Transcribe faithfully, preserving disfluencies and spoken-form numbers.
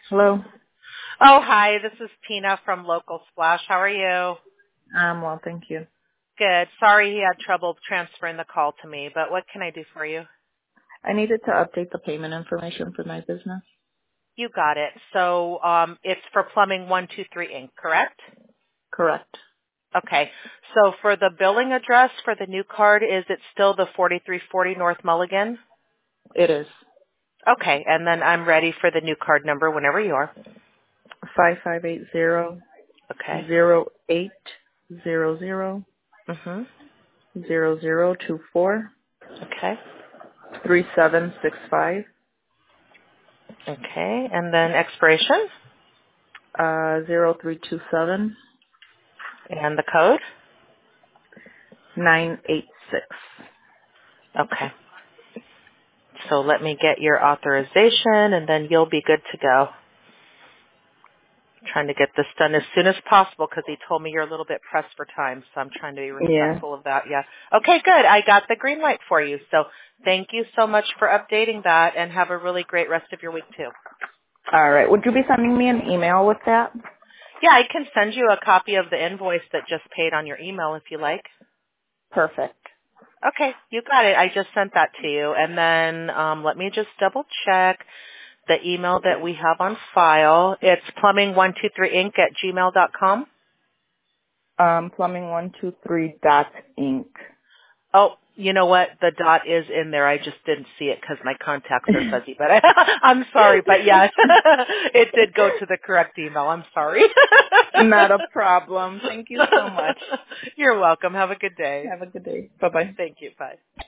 Hello. Oh, hi. This is Tina from Local Splash. How are you? Um, well, thank you. Good. Sorry he had trouble transferring the call to me, but what can I do for you? I needed to update the payment information for my business. You got it. So um, it's for Plumbing one two three Incorporated, correct? Correct. Okay. So for the billing address for the new card, is it still the forty-three forty North Mulligan? It is Okay. And then I'm ready for the new card number whenever you are. five five eight zero Okay. zero eight zero zero Mhm. zero zero two four Okay. three seven six five. Okay. And then expiration Uh, zero three two seven and the code. nine eight six. Okay. So let me get your authorization, and then you'll be good to go. Trying to get this done as soon as possible because he told me you're a little bit pressed for time, so I'm trying to be Yeah. respectful of that. Yeah. Okay, good. I got the green light for you. So thank you so much for updating that, and have a really great rest of your week, too. All right. Would you be sending me an email with that? Yeah, I can send you a copy of the invoice that just paid on your email if you like. Perfect. Okay, you got it. I just sent that to you. And then um, let me just double check the email that we have on file. It's plumbing one two three inc at gmail dot com. Um, plumbing one two three dot inc. Oh, you know what? The dot is in there. I just didn't see it because my contacts are fuzzy. But I, I'm sorry. But yeah, it did go to the correct email. I'm sorry. Not a problem. Thank you so much. You're welcome. Have a good day. Have a good day. Bye bye. Thank you. Bye.